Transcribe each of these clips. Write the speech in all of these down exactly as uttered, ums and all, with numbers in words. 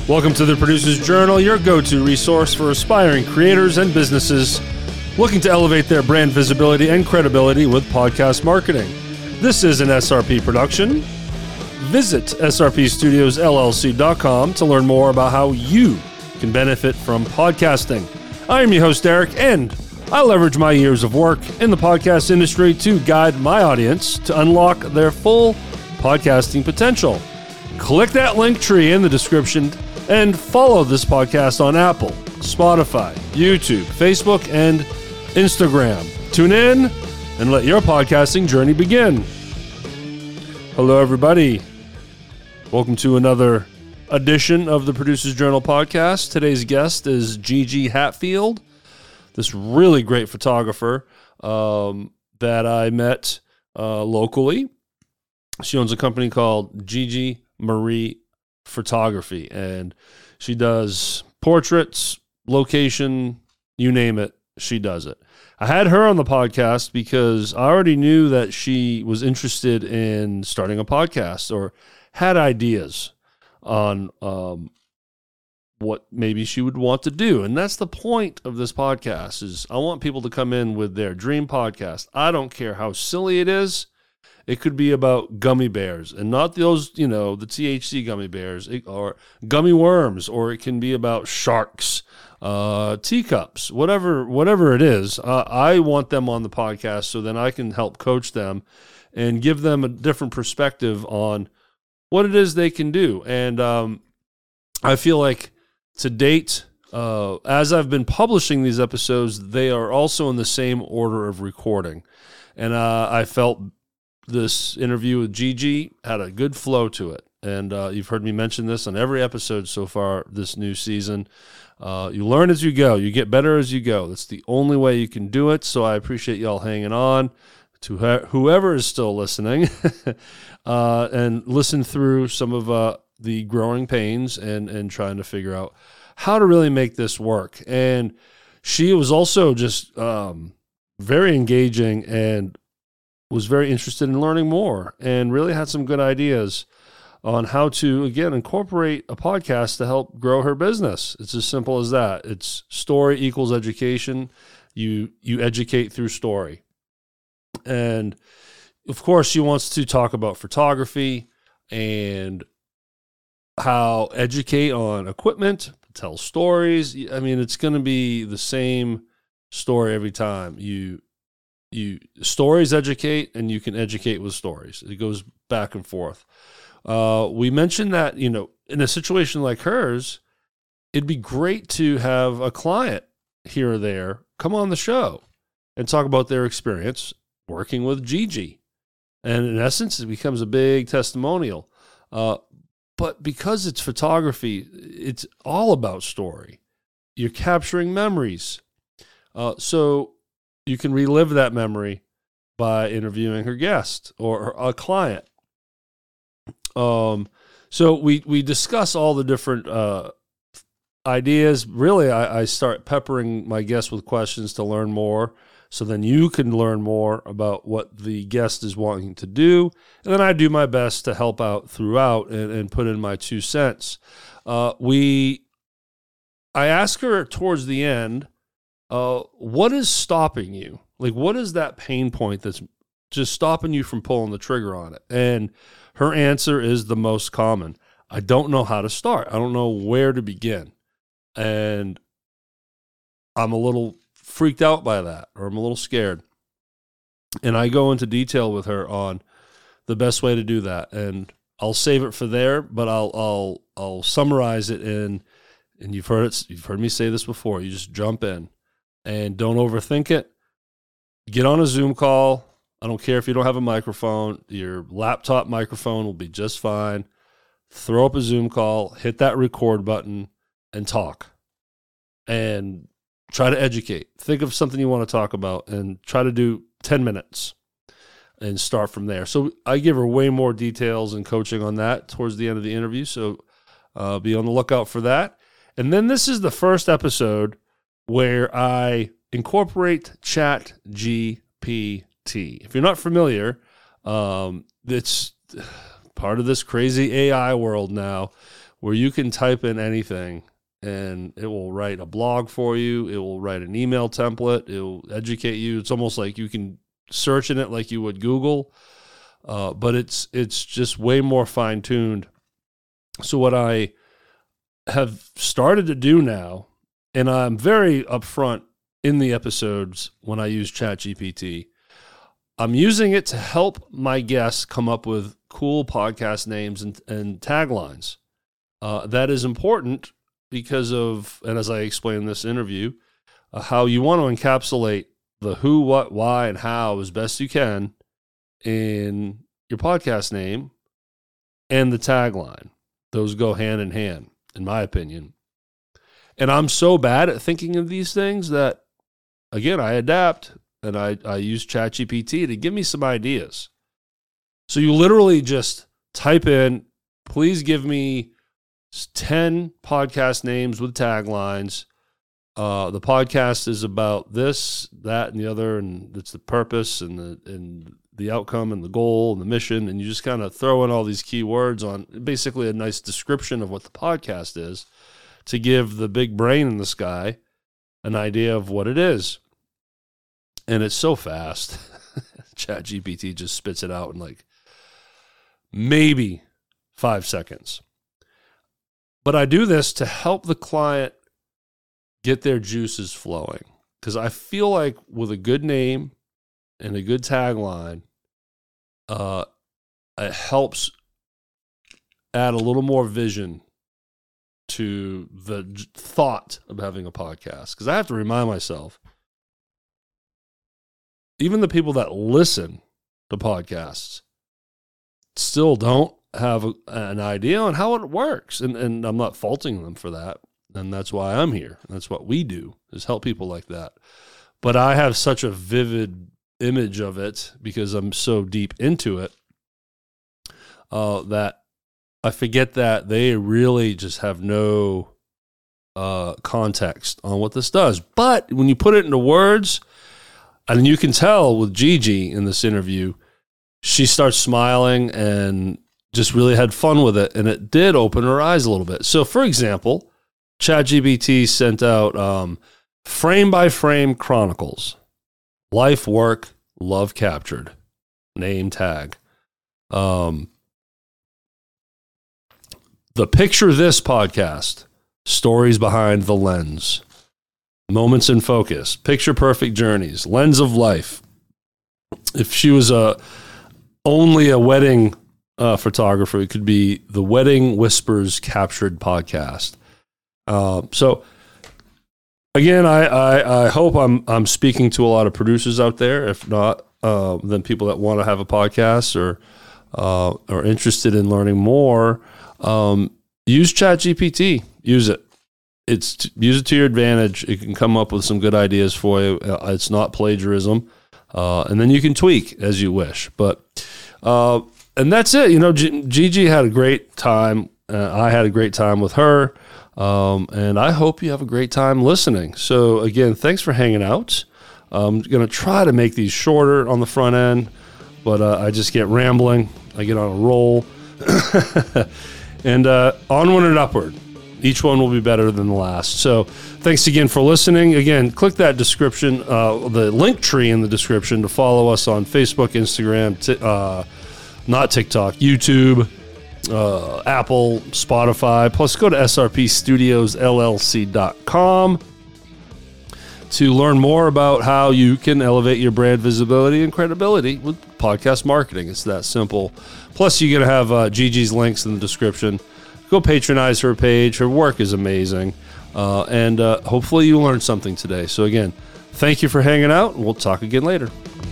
Welcome to the Producer's Journal, your go-to resource for aspiring creators and businesses looking to elevate their brand visibility and credibility with podcast marketing. This is an S R P production. Visit S R P Studios L L C dot com to learn more about how you can benefit from podcasting. I am your host, Derek, and I leverage my years of work in the podcast industry to guide my audience to unlock their full podcasting potential. Click that link tree in the description and follow this podcast on Apple, Spotify, YouTube, Facebook, and Instagram. Tune in and let your podcasting journey begin. Hello, everybody. Welcome to another edition of the Producer's Journal podcast. Today's guest is Gigi Hatfield, this really great photographer um, that I met uh, locally. She owns a company called Gigi Marie Photography, and she does portraits, location, you name it, she does it. I had her on the podcast because I already knew that she was interested in starting a podcast or had ideas on um, what maybe she would want to do. And that's the point of this podcast, is I want people to come in with their dream podcast. I don't care how silly it is. It could be about gummy bears, and not those, you know, the T H C gummy bears, or gummy worms, or it can be about sharks, uh, teacups, whatever, whatever it is. Uh, I want them on the podcast so then I can help coach them and give them a different perspective on what it is they can do. And um, I feel like to date, uh, as I've been publishing these episodes, they are also in the same order of recording. And uh, I felt this interview with Gigi had a good flow to it. And uh, you've heard me mention this on every episode so far this new season. Uh, you learn as you go. You get better as you go. That's the only way you can do it. So I appreciate y'all hanging on. To wh- whoever is still listening, uh, and listen through some of uh, the growing pains and, and trying to figure out how to really make this work. And she was also just um, very engaging and was very interested in learning more, and really had some good ideas on how to, again, incorporate a podcast to help grow her business. It's as simple as that. It's story equals education. You you educate through story. And of course, she wants to talk about photography and how educate on equipment, tell stories. I mean, it's going to be the same story every time. You You stories educate, and you can educate with stories. It goes back and forth. Uh, we mentioned that, you know, in a situation like hers, it'd be great to have a client here or there come on the show and talk about their experience working with Gigi. And in essence, it becomes a big testimonial. Uh, but because it's photography, it's all about story. You're capturing memories. Uh, so you can relive that memory by interviewing her guest or a client. Um, so we, we discuss all the different uh, ideas. Really, I, I start peppering my guests with questions to learn more, so then you can learn more about what the guest is wanting to do. And then I do my best to help out throughout and, and put in my two cents. Uh, we, I ask her towards the end, Uh, what is stopping you? Like, what is that pain point that's just stopping you from pulling the trigger on it? And her answer is the most common. I don't know how to start. I don't know where to begin. And I'm a little freaked out by that, or I'm a little scared. And I go into detail with her on the best way to do that. And I'll save it for there, but I'll I'll I'll summarize it in, and you've heard it, you've heard me say this before. You just jump in. And don't overthink it. Get on a Zoom call. I don't care if you don't have a microphone. Your laptop microphone will be just fine. Throw up a Zoom call, hit that record button, and talk. And try to educate. Think of something you want to talk about and try to do ten minutes and start from there. So I give her way more details and coaching on that towards the end of the interview. So uh, be on the lookout for that. And then this is the first episode where I incorporate Chat G P T. If you're not familiar, um, it's part of this crazy A I world now where you can type in anything and it will write a blog for you. It will write an email template. It will educate you. It's almost like you can search in it like you would Google, uh, but it's it's just way more fine-tuned. So what I have started to do now, and I'm very upfront in the episodes when I use ChatGPT, I'm using it to help my guests come up with cool podcast names and, and taglines. Uh, that is important because of, and as I explained in this interview, uh, how you want to encapsulate the who, what, why, and how as best you can in your podcast name and the tagline. Those go hand in hand, in my opinion. And I'm so bad at thinking of these things that, again, I adapt and I, I use ChatGPT to give me some ideas. So you literally just type in, please give me ten podcast names with taglines. Uh, the podcast is about this, that, and the other, and it's the purpose and the and the outcome and the goal and the mission, and you just kind of throw in all these keywords on basically a nice description of what the podcast is to give the big brain in the sky an idea of what it is. And it's so fast. ChatGPT just spits it out in like maybe five seconds. But I do this to help the client get their juices flowing. Because I feel like with a good name and a good tagline, uh, it helps add a little more vision to the j- thought of having a podcast. Because I have to remind myself, even the people that listen to podcasts still don't have a, an idea on how it works. And, and I'm not faulting them for that. And that's why I'm here. That's what we do, is help people like that. But I have such a vivid image of it because I'm so deep into it uh, that I forget that they really just have no uh, context on what this does. But when you put it into words, and you can tell with Gigi in this interview, she starts smiling and just really had fun with it. And it did open her eyes a little bit. So, for example, ChatGPT sent out um, Frame by Frame Chronicles, Life, Work, Love Captured, name tag. Um, the Picture This podcast, Stories Behind the Lens. Moments in Focus, Picture Perfect Journeys, Lens of Life. If she was a only a wedding uh, photographer, it could be the Wedding Whispers Captured podcast. Uh, so again, I, I I hope I'm I'm speaking to a lot of producers out there. If not, uh, then people that want to have a podcast or uh, are interested in learning more. Um, use ChatGPT. Use it. It's use it to your advantage. It can come up with some good ideas for you. Uh, it's not plagiarism, uh, and then you can tweak as you wish. But uh, and that's it. You know, G- Gigi had a great time. Uh, I had a great time with her, um, and I hope you have a great time listening. So again, thanks for hanging out. I'm going to try to make these shorter on the front end, but uh, I just get rambling. I get on a roll, and uh, onward and upward. Each one will be better than the last. So thanks again for listening. Again, click that description, uh, the link tree in the description to follow us on Facebook, Instagram, t- uh, not TikTok, YouTube, uh, Apple, Spotify. Plus, go to S R P Studios L L C dot com to learn more about how you can elevate your brand visibility and credibility with podcast marketing. It's that simple. Plus, you're going to have uh, Gigi's links in the description. Go patronize her page. Her work is amazing. Uh, and uh, hopefully you learned something today. So again, thank you for hanging out, and we'll talk again later.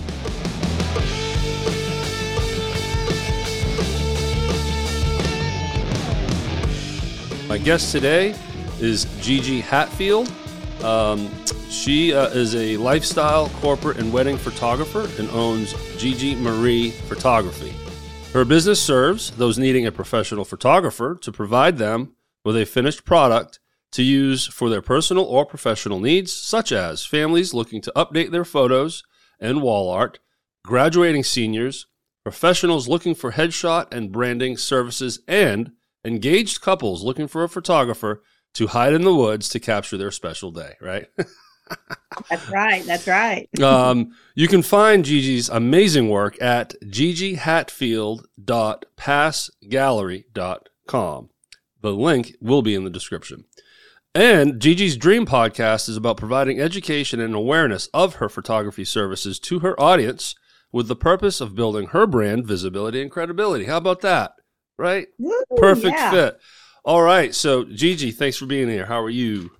My guest today is Gigi Hatfield. Um, she uh, is a lifestyle, corporate, and wedding photographer and owns Gigi Marie Photography. Her business serves those needing a professional photographer to provide them with a finished product to use for their personal or professional needs, such as families looking to update their photos and wall art, graduating seniors, professionals looking for headshot and branding services, and engaged couples looking for a photographer to hide in the woods to capture their special day, right? That's right. That's right. um, you can find Gigi's amazing work at gigi hatfield dot pass gallery dot com. The link will be in the description. And Gigi's Dream Podcast is about providing education and awareness of her photography services to her audience with the purpose of building her brand visibility and credibility. How about that? Right? Woo, Perfect yeah. fit. All right. So, Gigi, thanks for being here. How are you?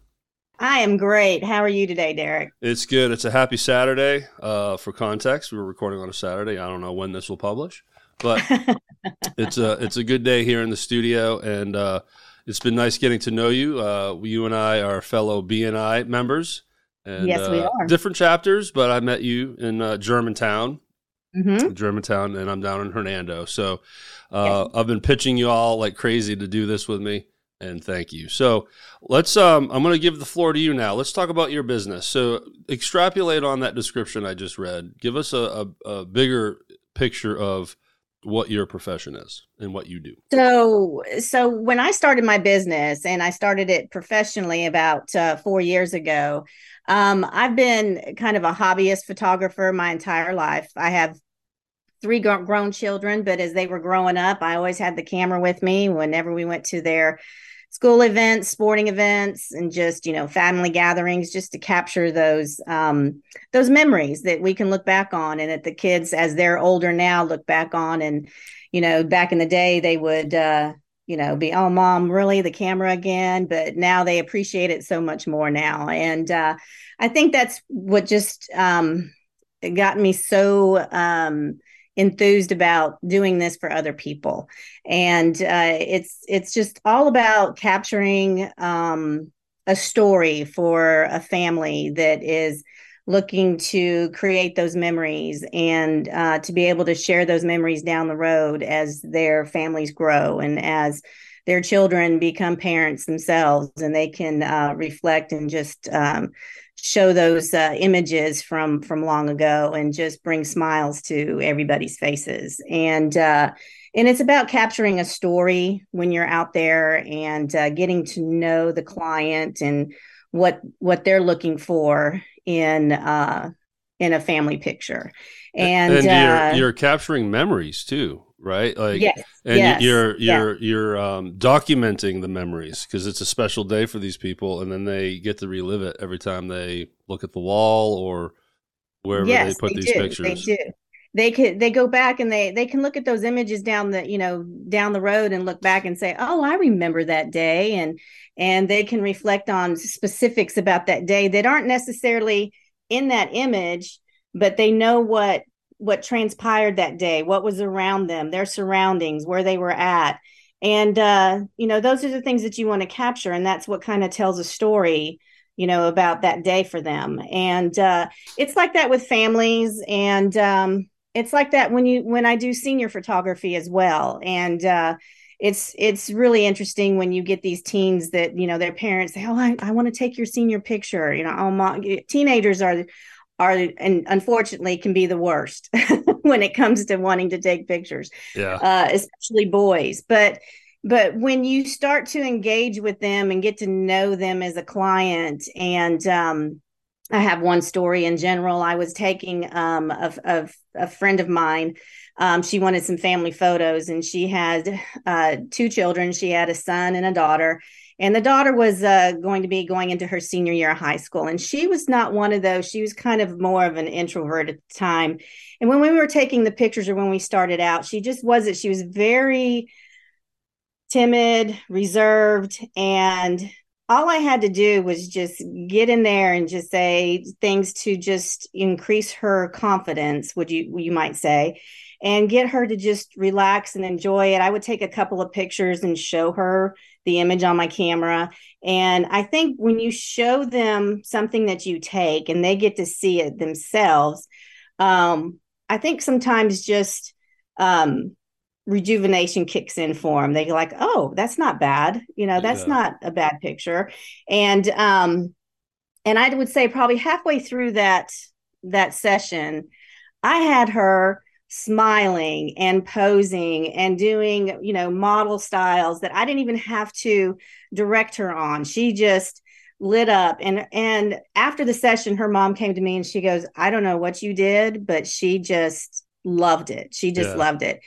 I am great. How are you today, Derek? It's good. It's a happy Saturday. Uh, for context, we were recording on a Saturday. I don't know when this will publish, but it's a it's a good day here in the studio, and uh, it's been nice getting to know you. Uh, you and I are fellow B N I members, and yes, we uh, are. Different chapters. But I met you in uh, Germantown, mm-hmm. Germantown, and I'm down in Hernando. So uh, yes. I've been pitching you all like crazy to do this with me. And thank you. So let's, um, I'm going to give the floor to you now. Let's talk about your business. So extrapolate on that description I just read. Give us a, a, a bigger picture of what your profession is and what you do. So, so when I started my business, and I started it professionally about uh, four years ago, um, I've been kind of a hobbyist photographer my entire life. I have three grown children, but as they were growing up, I always had the camera with me whenever we went to their school events, sporting events, and just, you know, family gatherings, just to capture those um, those memories that we can look back on, and that the kids, as they're older now, look back on. And, you know, back in the day, they would, uh, you know, be, oh, Mom, really, the camera again? But now they appreciate it so much more now. And uh, I think that's what just um, got me so um, enthused about doing this for other people. And uh, it's it's just all about capturing um, a story for a family that is looking to create those memories, and uh, to be able to share those memories down the road as their families grow and as their children become parents themselves, and they can uh, reflect and just um, show those uh, images from from long ago, and just bring smiles to everybody's faces. And uh, and it's about capturing a story when you're out there, and uh, getting to know the client and what what they're looking for in uh, in a family picture. And, and uh, you're, you're capturing memories too, right? Like, yes, and yes, you're you're yeah. you're um, documenting the memories, because it's a special day for these people, and then they get to relive it every time they look at the wall or wherever yes, they put they these do. pictures. They do. They could they go back, and they they can look at those images down the, you know, down the road, and look back and say, oh, I remember that day. And and they can reflect on specifics about that day that aren't necessarily in that image, but they know what what transpired that day, what was around them, their surroundings, where they were at. And uh, you know, those are the things that you want to capture, and that's what kind of tells a story, you know, about that day for them. And uh, it's like that with families, and um, it's like that when you when I do senior photography as well. And uh, it's it's really interesting when you get these teens that, you know, their parents say, oh, I, I want to take your senior picture. You know, oh, mom, teenagers are are and unfortunately can be the worst when it comes to wanting to take pictures. Yeah, uh, especially boys. But but when you start to engage with them and get to know them as a client, and um, I have one story in general. I was taking um, of, of a friend of mine. Um, she wanted some family photos, and she had uh, two children. She had a son and a daughter. And the daughter was uh, going to be going into her senior year of high school. And she was not one of those. She was kind of more of an introvert at the time. And when we were taking the pictures, or when we started out, she just wasn't. She was very timid, reserved. And all I had to do was just get in there and just say things to just increase her confidence, would you you might say, and get her to just relax and enjoy it. I would take a couple of pictures and show her the image on my camera. And I think when you show them something that you take and they get to see it themselves, um, I think sometimes just um, rejuvenation kicks in for them. They're like, oh, that's not bad. You know, that's yeah. not a bad picture. And um, and I would say probably halfway through that that session, I had her smiling and posing and doing, you know, model styles that I didn't even have to direct her on. She just lit up. And and after the session, her mom came to me and she goes, I don't know what you did, but she just loved it. She just Yeah. loved it.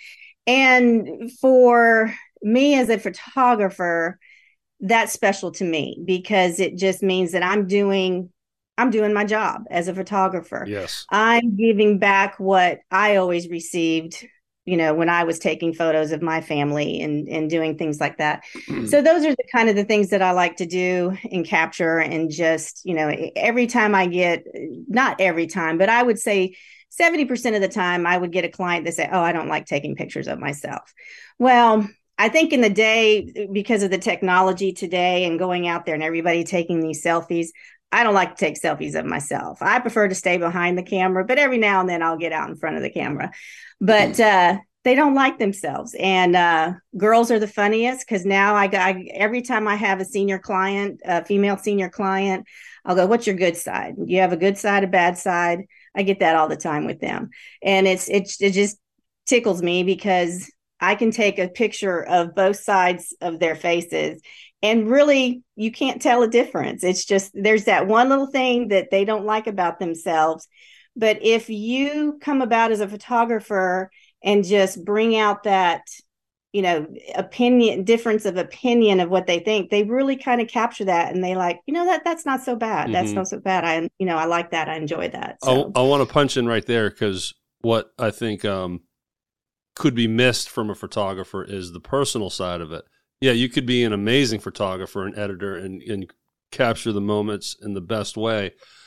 And for me as a photographer, that's special to me because it just means that I'm doing I'm doing my job as a photographer. Yes. I'm giving back what I always received, you know, when I was taking photos of my family and, and doing things like that. So those are the kind of the things that I like to do and capture. And just, you know, every time I get, not every time, but I would say seventy percent of the time I would get a client that say, oh, I don't like taking pictures of myself. Well, I think in the day, because of the technology today and going out there and everybody taking these selfies, I don't like to take selfies of myself. I prefer to stay behind the camera, but every now and then I'll get out in front of the camera. But uh, they don't like themselves. And uh, girls are the funniest because now I, I every time I have a senior client, a female senior client, I'll go, what's your good side? You have a good side, a bad side? I get that all the time with them. And it's it's it just tickles me because I can take a picture of both sides of their faces and really you can't tell a difference. It's just there's that one little thing that they don't like about themselves. But if you come about as a photographer and just bring out that, you know, opinion, difference of opinion of what they think, they really kind of capture that. And they like, you know, that that's not so bad. Mm-hmm. That's not so bad. I, you know, I like that. I enjoy that. So. I, I want to punch in right there because what I think um, could be missed from a photographer is the personal side of it. Yeah, you could be an amazing photographer and editor and, and capture the moments in the best way.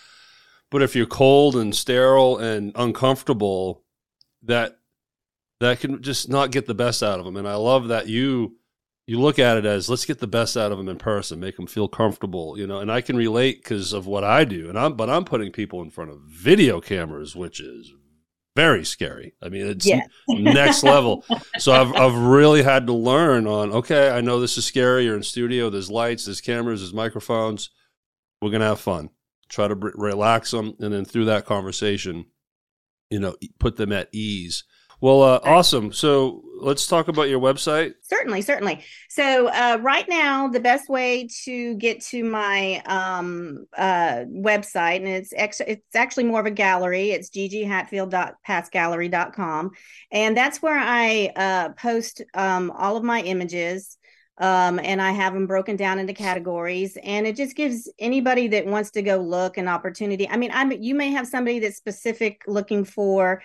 But if you're cold and sterile and uncomfortable, that that can just not get the best out of them. And I love that you you look at it as let's get the best out of them in person, make them feel comfortable, you know. And I can relate because of what I do. And I'm but I'm putting people in front of video cameras, which is very scary. I mean, it's yeah. next level. So I've I've really had to learn on, okay, I know this is scary. You're in studio. There's lights, there's cameras, there's microphones. We're going to have fun. Try to b- relax them. And then through that conversation, you know, put them at ease. Well, uh, awesome. So let's talk about your website. Certainly, certainly. So uh, right now, the best way to get to my um, uh, website, and it's ex- it's actually more of a gallery. It's gigi hatfield dot pass gallery dot com. And that's where I uh, post um, all of my images. Um, and I have them broken down into categories, and it just gives anybody that wants to go look an opportunity. I mean, I'm, you may have somebody that's specific looking for,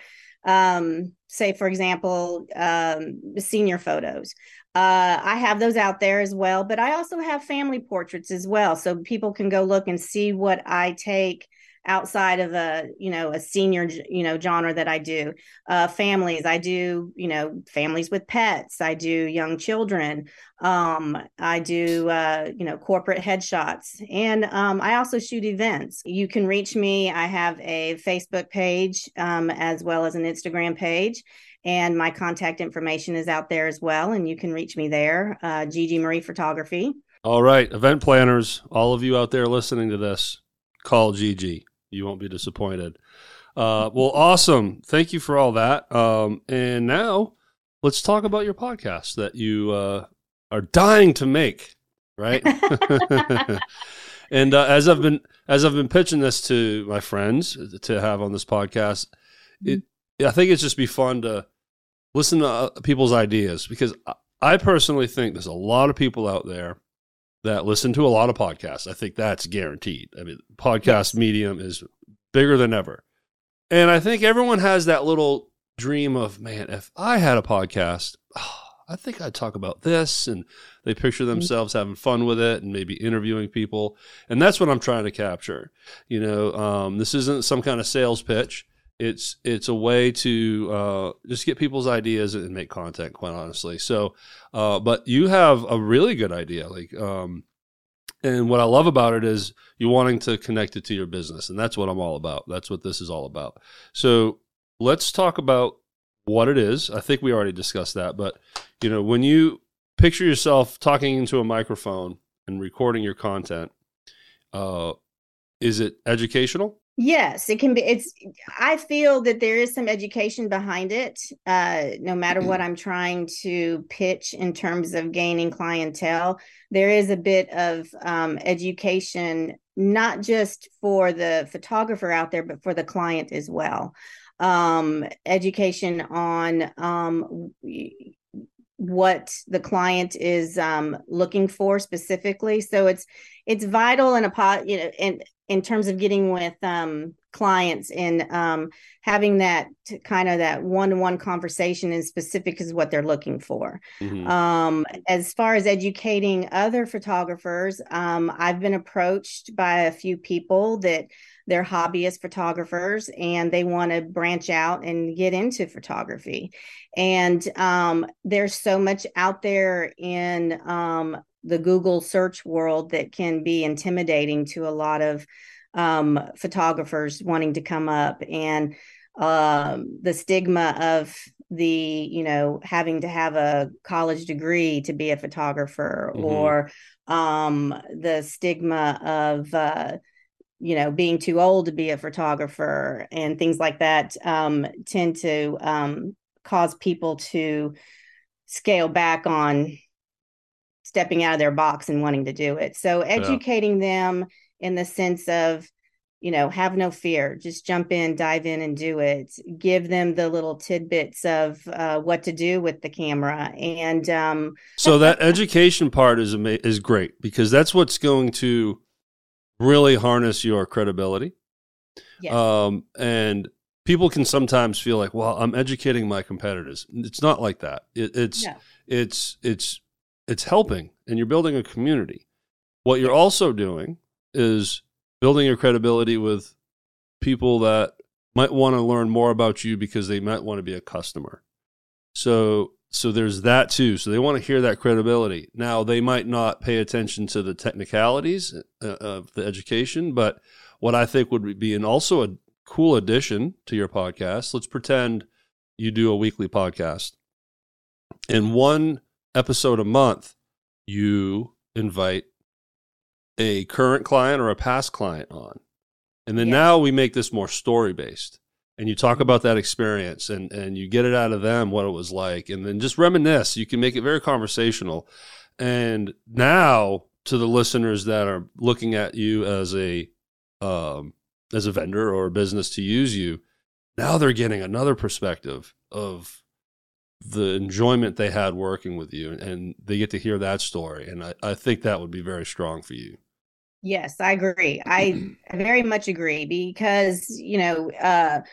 um, say, for example, um, senior photos. Uh, I have those out there as well, but I also have family portraits as well. So people can go look and see what I take outside of a, you know, a senior, you know, genre that I do. Uh, families, I do, you know, families with pets. I do young children. Um, I do, uh, you know, corporate headshots. And um, I also shoot events. You can reach me. I have a Facebook page um, as well as an Instagram page. And my contact information is out there as well. And you can reach me there, uh, Gigi Marie Photography. All right. Event planners, all of you out there listening to this, call Gigi. You won't be disappointed. Uh, well, awesome. Thank you for all that. Um, and now let's talk about your podcast that you uh, are dying to make, right? And uh, as I've been as I've been pitching this to my friends to have on this podcast, it I think it's just be fun to listen to uh, people's ideas because I personally think there's a lot of people out there that listen to a lot of podcasts. I think that's guaranteed. I mean, podcast yes. medium is bigger than ever. And I think everyone has that little dream of, man, if I had a podcast, oh, I think I'd talk about this. And they picture themselves mm-hmm. having fun with it and maybe interviewing people. And that's what I'm trying to capture. You know, um, this isn't some kind of sales pitch. It's it's a way to uh, just get people's ideas and make content, quite honestly. So, uh, but you have a really good idea. Like, um, and what I love about it is you wanting to connect it to your business. And that's what I'm all about. That's what this is all about. So let's talk about what it is. I think we already discussed that. But, you know, when you picture yourself talking into a microphone and recording your content, uh, is it educational? Yes, it can be. It's, I feel that there is some education behind it. Uh, no matter what I'm trying to pitch in terms of gaining clientele, there is a bit of um, education, not just for the photographer out there, but for the client as well. Um, education on um, what the client is um, looking for specifically. So it's it's vital in a pot, you know, in in terms of getting with um, clients and um, having that kind of that one-to-one conversation in specific is what they're looking for. Mm-hmm. Um, as far as educating other photographers, um, I've been approached by a few people that they're hobbyist photographers and they want to branch out and get into photography. And um, there's so much out there in um, the Google search world that can be intimidating to a lot of um, photographers wanting to come up, and um, the stigma of the, you know, having to have a college degree to be a photographer, Mm-hmm. or um, the stigma of, uh, you know, being too old to be a photographer and things like that um, tend to um, cause people to scale back on stepping out of their box and wanting to do it. So educating yeah. them in the sense of, you know, have no fear, just jump in, dive in and do it. Give them the little tidbits of uh, what to do with the camera. And um, so that education part is ama- is great, because that's what's going to really harness your credibility. Yes. Um, and people can sometimes feel like, well, I'm educating my competitors. It's not like that. It, it's, no. it's, it's, it's helping, and you're building a community. What you're also doing is building your credibility with people that might want to learn more about you because they might want to be a customer. So, so there's that too. So they want to hear that credibility. Now, they might not pay attention to the technicalities of the education, but what I think would be an also a cool addition to your podcast, let's pretend you do a weekly podcast. In one episode a month, you invite a current client or a past client on. And then yes. now we make this more story-based. And you talk about that experience, and, and you get it out of them, what it was like, and then just reminisce. You can make it very conversational. And now, to the listeners that are looking at you as a um, as a vendor or a business to use you, now they're getting another perspective of the enjoyment they had working with you, and they get to hear that story. And I, I think that would be very strong for you. Yes, I agree. I very much agree, because, you know, uh,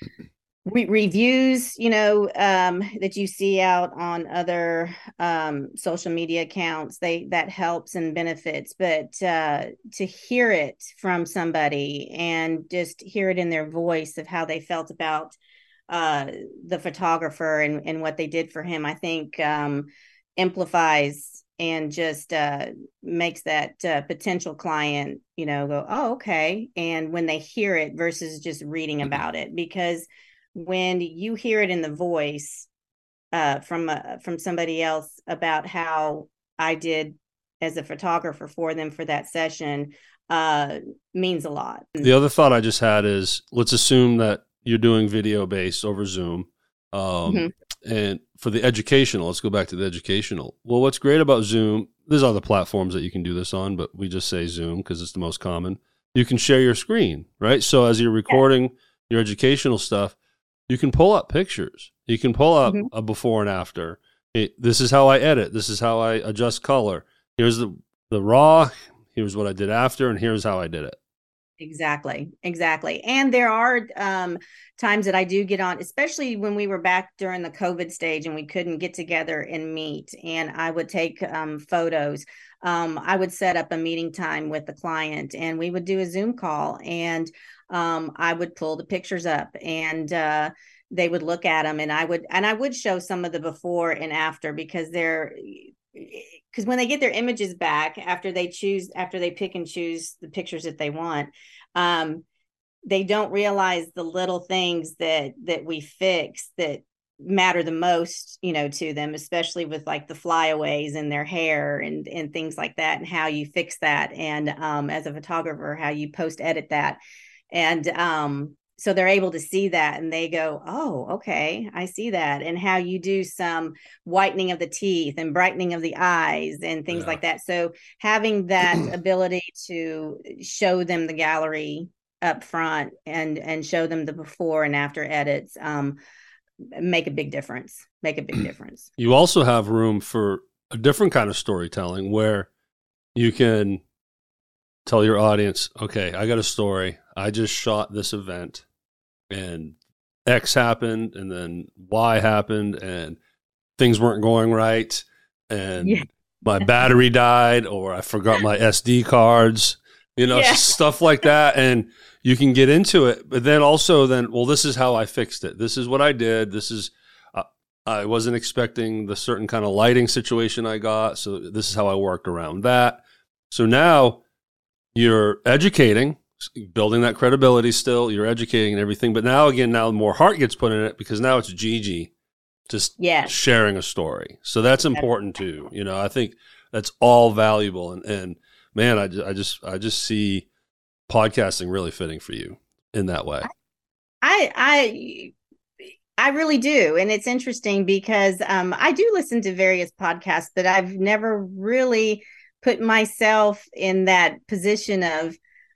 re- reviews, you know, um, that you see out on other um, social media accounts, they that helps and benefits. But uh, to hear it from somebody and just hear it in their voice of how they felt about uh, the photographer and, and what they did for him, I think um, amplifies and just uh, makes that uh, potential client, you know, go, oh, okay. And when they hear it versus just reading about it, because when you hear it in the voice uh, from uh, from somebody else about how I did as a photographer for them for that session, uh, means a lot. The other thought I just had is, let's assume that you're doing video based over Zoom. Um, mm-hmm. And for the educational, let's go back to the educational. Well, what's great about Zoom, there's other platforms that you can do this on, but we just say Zoom because it's the most common. You can share your screen, right? So as you're recording yeah. your educational stuff, you can pull up pictures. You can pull up mm-hmm. a before and after. It, this is how I edit. This is how I adjust color. Here's the, the raw. Here's what I did after, and here's how I did it. Exactly. Exactly. And there are um, times that I do get on, especially when we were back during the COVID stage and we couldn't get together and meet, and I would take um, photos. Um, I would set up a meeting time with the client, and we would do a Zoom call, and um, I would pull the pictures up, and uh, they would look at them, and I would, and I would show some of the before and after, because they're, because when they get their images back after they choose, after they pick and choose the pictures that they want, um, they don't realize the little things that that we fix that matter the most, you know, to them, especially with like the flyaways in their hair and and things like that, and how you fix that, and um, as a photographer, how you post edit that. And um, so they're able to see that and they go, oh, okay, I see that. And how you do some whitening of the teeth and brightening of the eyes and things Yeah. like that. So having that ability to show them the gallery up front and and show them the before and after edits um, make a big difference. Make a big difference. You also have room for a different kind of storytelling where you can tell your audience, okay, I got a story. I just shot this event and X happened and then Y happened and things weren't going right and yeah. my battery died or I forgot my S D cards, you know, yeah. stuff like that. And you can get into it, but then also then, well, this is how I fixed it. This is what I did. This is, uh, I wasn't expecting the certain kind of lighting situation I got. So this is how I worked around that. So now you're educating, building that credibility still, you're educating and everything. But now again, now more heart gets put in it because now it's Gigi just yes. sharing a story. So that's important too. You know, I think that's all valuable. And, and man, I, I just, I just see podcasting really fitting for you in that way. I, I, I really do. And it's interesting because um, I do listen to various podcasts, but I've never really put myself in that position of,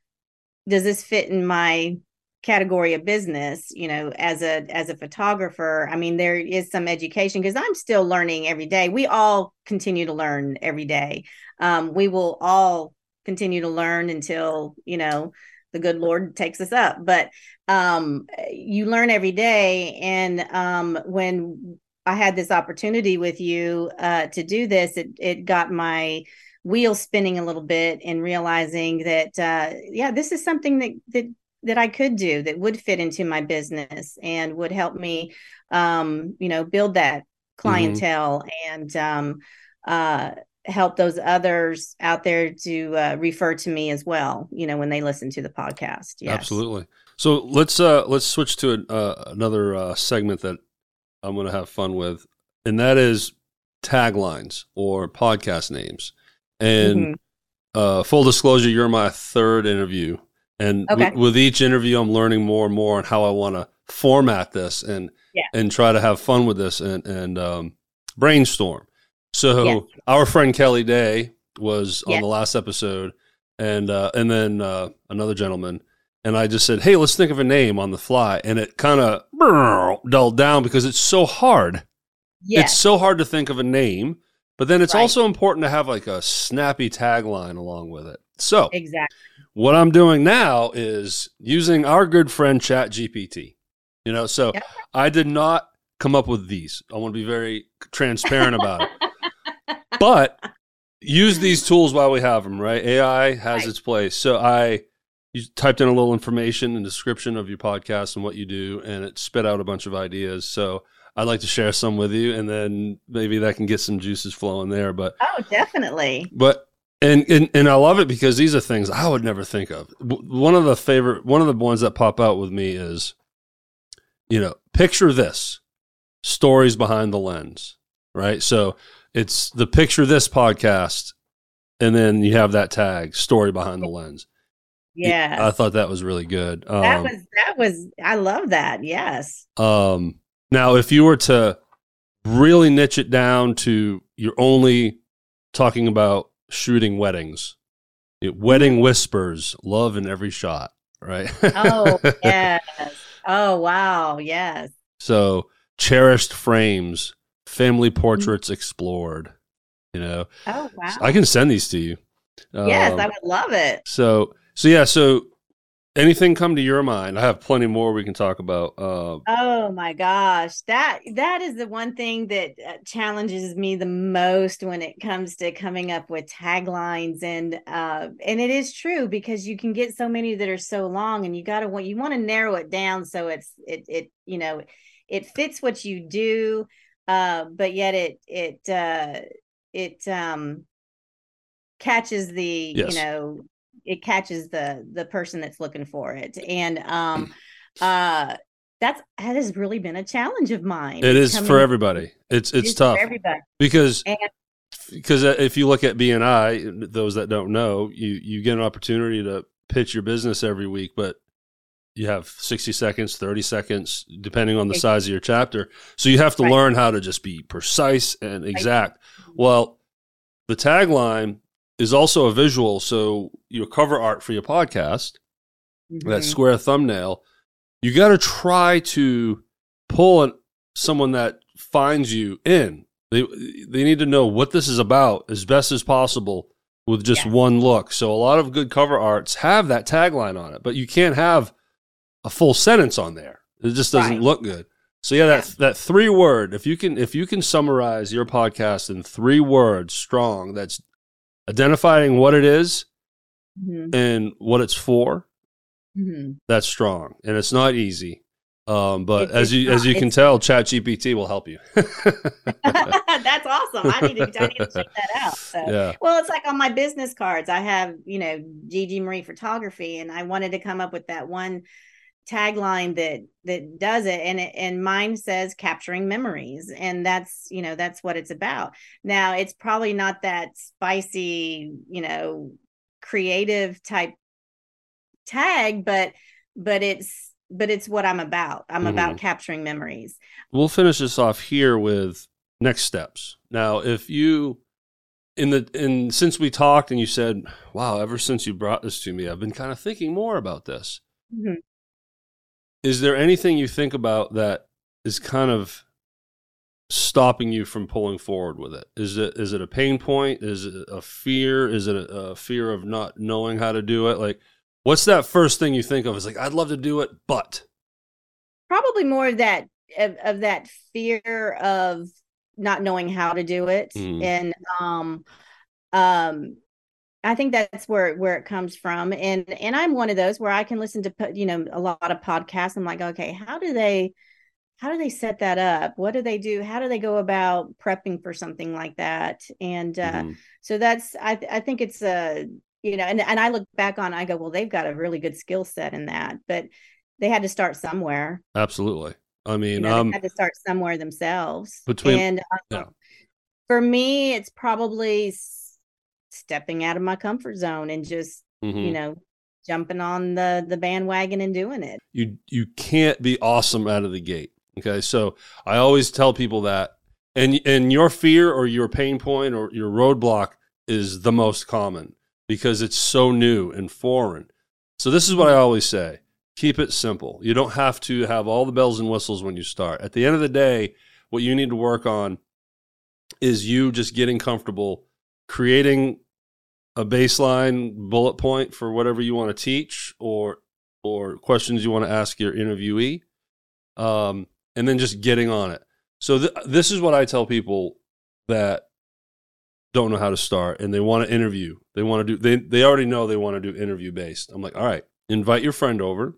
does this fit in my category of business, you know, as a, as a photographer? I mean, there is some education because I'm still learning every day. We all continue to learn every day. Um, we will all continue to learn until, you know, the good Lord takes us up, but um, you learn every day. And um, when I had this opportunity with you uh, to do this, it, it got my wheel spinning a little bit and realizing that, uh, yeah, this is something that, that, that I could do that would fit into my business and would help me, um, you know, build that clientele mm-hmm. and um, uh, help those others out there to uh, refer to me as well, you know, when they listen to the podcast. Yes. Absolutely. So let's, uh, let's switch to an, uh, another uh, segment that I'm going to have fun with, and that is taglines or podcast names. And mm-hmm. uh, full disclosure, you're my third interview. And okay. w- with each interview, I'm learning more and more on how I want to format this and yeah. and try to have fun with this and, and um, brainstorm. So yes. our friend Kelly Day was yes. on the last episode, and uh, and then uh, another gentleman. And I just said, hey, let's think of a name on the fly. And it kind of dulled down because it's so hard. Yes. It's so hard to think of a name. But then it's right. also important to have like a snappy tagline along with it. So exactly. what I'm doing now is using our good friend ChatGPT. You know, so yep. I did not come up with these. I want to be very transparent about it. But use these tools while we have them, right? A I has right. its place. So I you typed in a little information and description of your podcast and what you do, and it spit out a bunch of ideas. So I'd like to share some with you, and then maybe that can get some juices flowing there. But oh, definitely. But and and and I love it because these are things I would never think of. One of the favorite, one of the ones that pop out with me is, you know, picture this: stories behind the lens, right? So it's the picture this podcast, and then you have that tag, story behind the lens. Yeah, I thought that was really good. Um, that was that was I love that. Yes. Um. Now, if you were to really niche it down to you're only talking about shooting weddings, it, wedding whispers, love in every shot, right? Oh, yes. Oh, wow. Yes. So cherished frames, family portraits explored, you know. Oh, wow. So I can send these to you. Yes, um, I would love it. So, so yeah, so anything come to your mind? I have plenty more we can talk about. Uh, oh my gosh, that that is the one thing that uh, challenges me the most when it comes to coming up with taglines, and uh, and it is true because you can get so many that are so long, and you got to want you want to narrow it down so it's it it you know it fits what you do, uh, but yet it it uh, it um, catches the yes. you know. it catches the the person that's looking for it. And um uh that's that has really been a challenge of mine. It is for everybody. It's it's it tough for everybody. Because and, because if you look at B and I, those that don't know, you you get an opportunity to pitch your business every week, but you have sixty seconds, thirty seconds, depending on the size of your chapter. So you have to right. learn how to just be precise and exact. Right. Well, the tagline is also a visual. So your cover art for your podcast, mm-hmm. that square thumbnail, you got to try to pull an, someone that finds you in. They they need to know what this is about as best as possible with just yeah. one look. So a lot of good cover arts have that tagline on it, but you can't have a full sentence on there. It just doesn't right. look good. So yeah, that yeah. that three word, if you can if you can summarize your podcast in three words strong, that's identifying what it is mm-hmm. and what it's for, mm-hmm. that's strong. And it's not easy. Um, but it, as you not, as you can tell, ChatGPT will help you. That's awesome. I need to I need to check that out. So yeah. Well, it's like on my business cards, I have, you know, Gigi Marie Photography, and I wanted to come up with that one tagline that that does it, and it, and mine says capturing memories, and that's, you know, that's what it's about. Now, it's probably not that spicy, you know, creative type tag, but but it's but it's what I'm about. I'm mm-hmm. about capturing memories. We'll finish this off here with next steps. Now, if you in the in since we talked and you said, wow, ever since you brought this to me, I've been kind of thinking more about this. Mm-hmm. Is there anything you think about that is kind of stopping you from pulling forward with it? Is it is it a pain point? Is it a fear? Is it a, a fear of not knowing how to do it? Like, what's that first thing you think of? It's like, I'd love to do it, but probably more of that of, of that fear of not knowing how to do it, mm. and um, um. I think that's where, where it comes from. And, and I'm one of those where I can listen to, you know, a lot of podcasts. I'm like, okay, how do they, how do they set that up? What do they do? How do they go about prepping for something like that? And uh, mm-hmm. so that's, I I think it's a, you know, and, and I look back on, I go, well, they've got a really good skill set in that, but they had to start somewhere. Absolutely. I mean, you know, um, they had to start somewhere themselves. Between, and um, yeah. for me, it's probably stepping out of my comfort zone and just, mm-hmm. you know, jumping on the, the bandwagon and doing it. You, you can't be awesome out of the gate. Okay. So I always tell people that, and, and your fear or your pain point or your roadblock is the most common because it's so new and foreign. So this is what I always say. Keep it simple. You don't have to have all the bells and whistles when you start. At the end of the day, what you need to work on is you just getting comfortable creating a baseline bullet point for whatever you want to teach or or questions you want to ask your interviewee, um, and then just getting on it. So th- this is what I tell people that don't know how to start and they want to interview. They want to do. They they already know they want to do interview based. I'm like, all right, invite your friend over,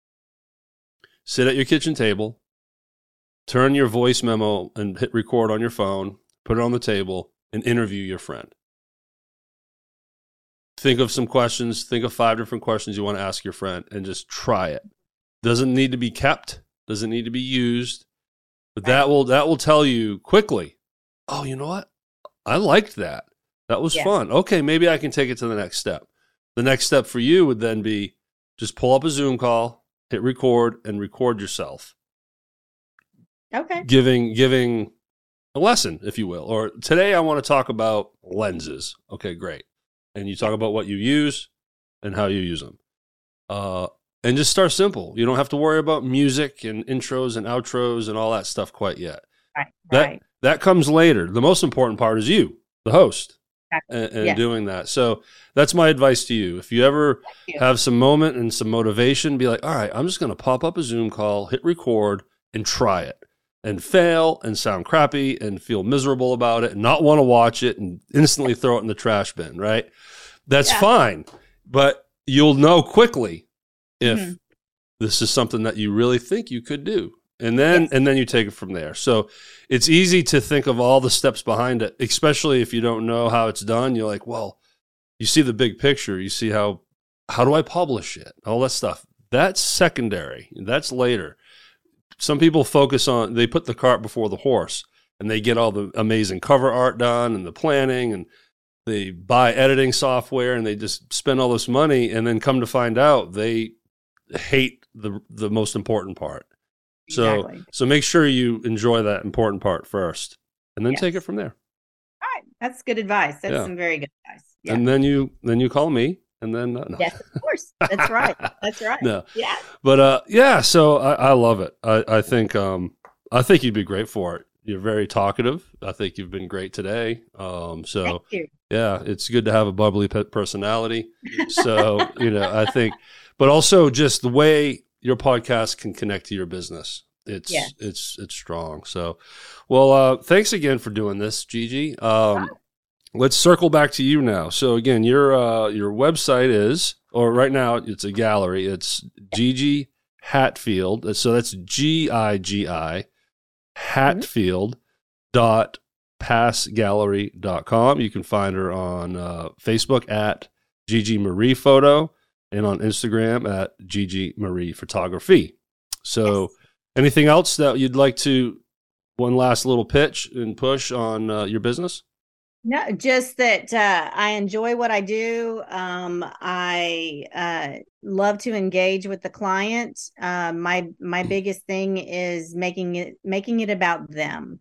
sit at your kitchen table, turn your voice memo and hit record on your phone, put it on the table, and interview your friend. Think of some questions, think of five different questions you want to ask your friend and just try it. Doesn't need to be kept, doesn't need to be used, but that will that will tell you quickly, oh, you know what? I liked that. That was yeah. fun. Okay, maybe I can take it to the next step. The next step for you would then be just pull up a Zoom call, hit record, and record yourself. Okay. Giving giving a lesson, if you will. Or today I want to talk about lenses. Okay, great. And you talk about what you use and how you use them. Uh, and just start simple. You don't have to worry about music and intros and outros and all that stuff quite yet. Right. That, right. that comes later. The most important part is you, the host, exactly. and, and yes. doing that. So that's my advice to you. If you ever you. have some moment and some motivation, be like, all right, I'm just going to pop up a Zoom call, hit record, and try it. And fail and sound crappy and feel miserable about it and not want to watch it and instantly throw it in the trash bin, right? That's yeah. fine. But you'll know quickly if mm-hmm. this is something that you really think you could do. And then yes. and then you take it from there. So it's easy to think of all the steps behind it, especially if you don't know how it's done. You're like, well, you see the big picture. You see how how do I publish it? All that stuff. That's secondary. That's later. Some people focus on, they put the cart before the horse and they get all the amazing cover art done and the planning and they buy editing software and they just spend all this money and then come to find out they hate the the most important part. So Exactly. so make sure you enjoy that important part first, and then Yes. take it from there. All right. That's good advice. That's Yeah. some very good advice. Yeah. And then you then you call me, and then uh, no. Yes, of course. That's right. That's right. No. Yeah. But uh, yeah. So I, I love it. I, I think um, I think you'd be great for it. You're very talkative. I think you've been great today. Um, so Thank you. yeah, it's good to have a bubbly pe- personality. So you know, I think, but also just the way your podcast can connect to your business. It's Yeah. it's it's strong. So, well, uh, thanks again for doing this, Gigi. Um, let's circle back to you now. So again, your uh, your website is, or right now it's a gallery. It's Gigi Hatfield. So that's G I G I Hatfield dot pass gallery dot com. You can find her on uh, Facebook at Gigi Marie Photo and on Instagram at Gigi Marie Photography. So Yes. anything else that you'd like to, one last little pitch and push on uh, your business? No, just that uh, I enjoy what I do. Um, I uh, love to engage with the client. Uh, my my biggest thing is making it making it about them.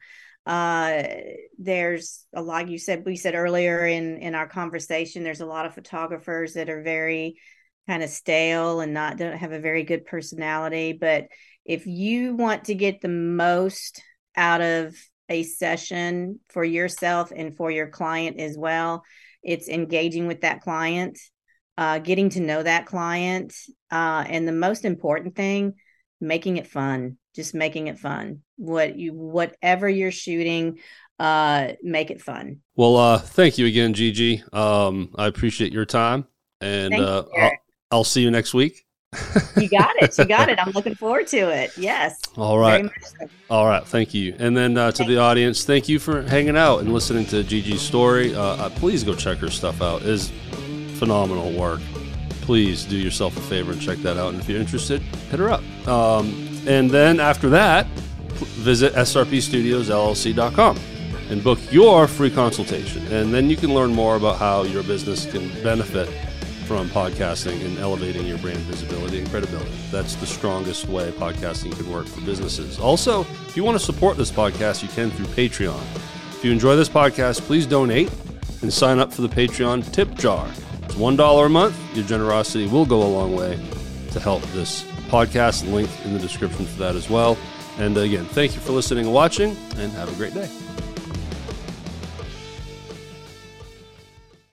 Uh, there's a lot, you said, we said earlier in in our conversation, there's a lot of photographers that are very kind of stale and not don't have a very good personality. But if you want to get the most out of a session for yourself and for your client as well, it's engaging with that client, uh, getting to know that client, uh, and the most important thing, making it fun. Just making it fun. What you, whatever you're shooting, uh, make it fun. Well, uh, thank you again, Gigi. Um, I appreciate your time, and Thank you, uh, I'll, Eric. I'll see you next week. You got it. You got it. I'm looking forward to it. Yes. All Very right. much so. All right. Thank you. And then uh, to Thank the audience, thank you for hanging out and listening to Gigi's story. Uh, uh, please go check her stuff out. It is phenomenal work. Please do yourself a favor and check that out. And if you're interested, hit her up. Um, and then after that, visit S R P studios L L C dot com and book your free consultation. And then you can learn more about how your business can benefit from podcasting and elevating your brand visibility and credibility. That's the strongest way podcasting can work for businesses. Also, if you want to support this podcast, you can through Patreon. If you enjoy this podcast, please donate and sign up for the Patreon tip jar. It's one dollar a month. Your generosity will go a long way to help this podcast. Link in the description for that as well. And again, thank you for listening and watching, and have a great day.